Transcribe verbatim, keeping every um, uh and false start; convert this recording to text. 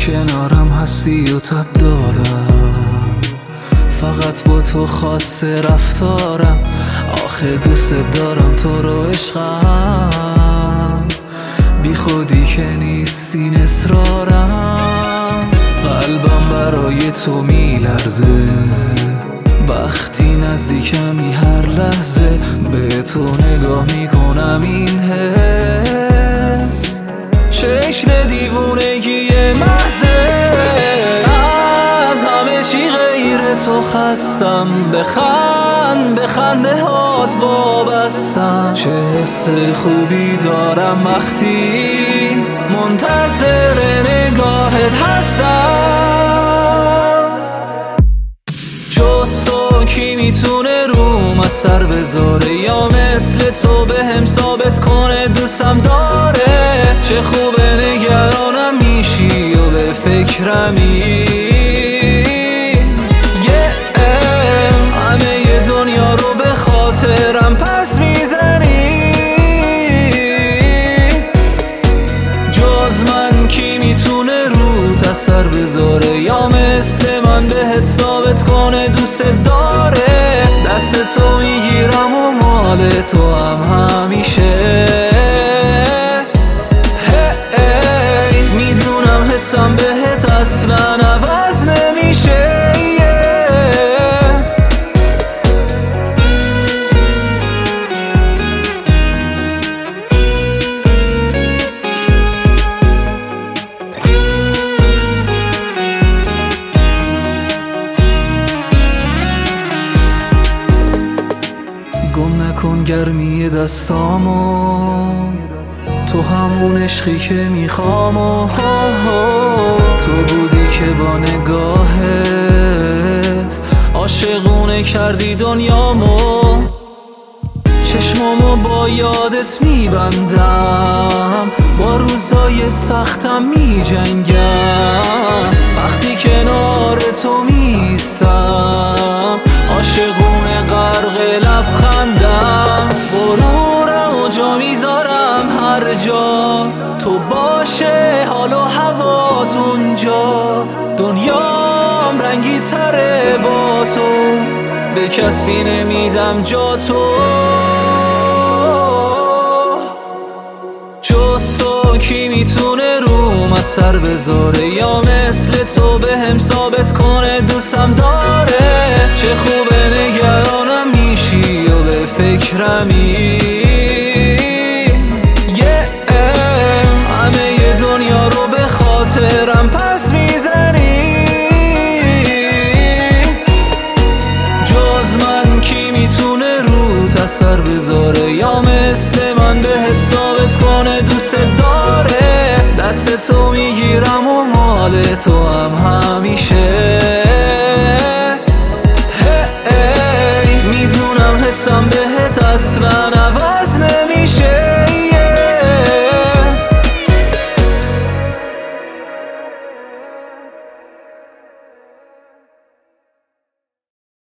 کنارم هستی و تب دارم، فقط با تو خاصه رفتارم. آخه دوست دارم تو رو عشقم، بی خودی که نیستین اصرارم. قلبم برای تو میلرزه وقتی نزدیکمی، هر لحظه به تو نگاه میکنم. این حس شکل دیوونگی محضه، از همه چی غیر تو خستم. بخند به خنده هات وابستم. چه حس خوبی دارم وقتی منتظر نگاهت هستم. جز تو کی میتونه روم از سر بذاره، یا مثل تو به هم ثابت کنه دوستم داره. چه خوبه نگرانم میشی و به فکرمی، همه دنیا رو به خاطرم پس میزنی. جز من کی میتونه روت اثر بذاره، یا مثل من بهت ثابت کنه دوست داره. دست تو میگیرم و مال تو هم همیشه. میدونم حسم بهت اصلا عوض نمیشه. گم نکن گرمی دستامو، تو همون عشقی که میخوام. و تو بودی که با نگاهت عاشقونه کردی دنیامو. چشمامو با یادت میبندم، با روزای سختم میجنگم. وقتی کنار تو میستم عاشقونه غرق لبخندم. غرورم و جا میذارم هر جا تو باشه، حال و هوات اونجا. دنیام رنگی تره با تو، به کسی نمیدم جا تو. جز تو کی میتونه روم از سر بذاره، یا مثل تو به هم ثابت کنه دوستم داره. چه خوبه نگرانم میشی و به فکرمی، همه دنیا رو به خاطرم پس میزنی. جز من کی میتونه روت اثر بذاره، یا مثل من بهت ثابت کنه دوست داره. دست تو میگیرم و مال تو هم همیشه. میدونم حسم بهت اصلا